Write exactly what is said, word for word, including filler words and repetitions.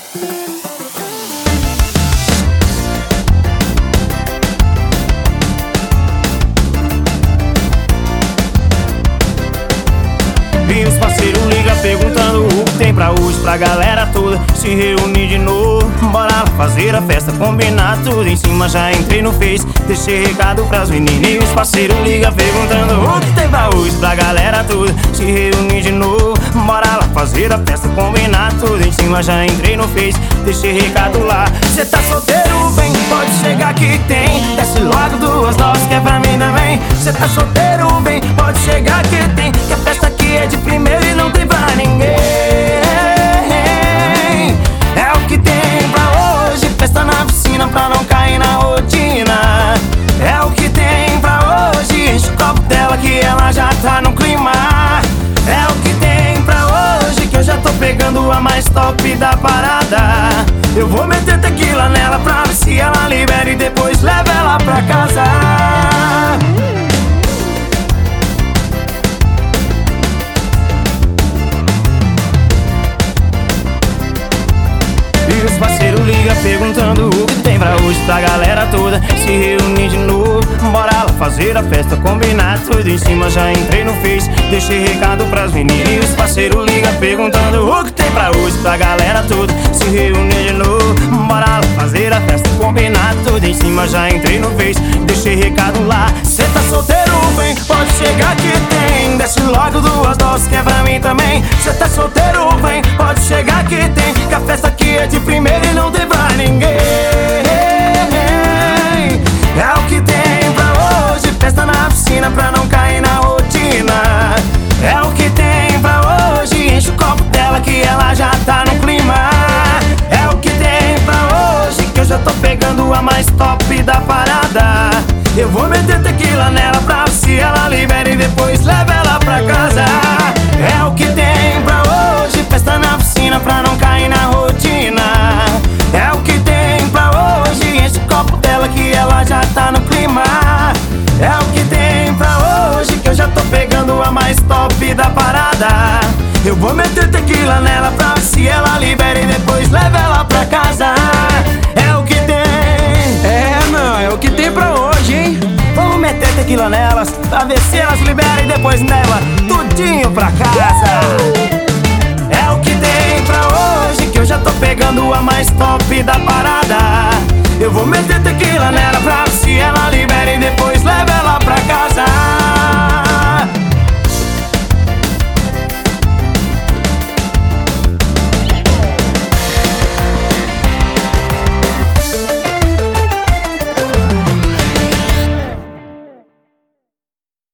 E os parceiros ligam perguntando o que tem pra hoje, pra galera toda se reunir de novo. Bora lá fazer a festa, combinar tudo em cima. Já entrei no Face, deixei recado pras meninas. E os parceiros ligam perguntando o que tem pra hoje, pra galera toda se reunir de novo. Bora lá fazer a festa, combinar tudo em cima. Já entrei no Face, deixei recado lá. Cê tá solteiro, vem, pode chegar que tem. Desce logo duas doses que é pra mim também. Cê tá solteiro, vem, pode chegar que tem. Que a festa aqui é de primeiro e não tem pra ninguém. É o que tem pra hoje, festa na piscina pra não cair na rotina. É o que tem pra hoje, enche o copo dela que ela já tá no clima. É o que tem pra hoje, que eu já tô pegando a mais top da parada. Eu vou meter tequila nela pra ver se ela libera e depois leva ela pra casa. E os parceiros ligam perguntando o que tem pra hoje, pra galera toda se reunir de novo. Bora lá fazer a festa, combinar tudo em cima. Já entrei no Face, deixei recado pras meninas. E os parceiros ligam perguntando o que tem pra hoje, pra galera toda se reunir de novo. Bora lá fazer a festa, combinar tudo em cima. Já entrei no Face, deixei recado lá. Cê tá solteiro, vem, pode chegar que tem. Desce logo duas doses que é pra mim também. Cê tá solteiro, vem, pode chegar que tem. Que a festa aqui é de primeiro e não tem pra ninguém. É o que tem pra hoje, festa na piscina pra não cair na rotina. É o que tem pra hoje, enche o copo dela que ela já tá no clima. É o que tem pra hoje, que eu já tô pegando a mais top da parada. Eu vou meter tequila nela pra ver se ela libera e depois leva ela pra casa. É o que tem pra hoje, festa na piscina pra não cair na rotina. É o que tem pra hoje, enche o copo dela que ela já tá no clima. É o que tem pra hoje, que eu já tô pegando a mais top da parada. Eu vou meter tequila nela pra ver se ela libera e depois leva ela pra casa. É o que tem. É, não, é o que tem pra hoje, hein? Vamos meter tequila nelas pra ver se elas liberam e depois leva tudinho pra casa. É o que tem pra hoje, que eu já tô pegando a mais top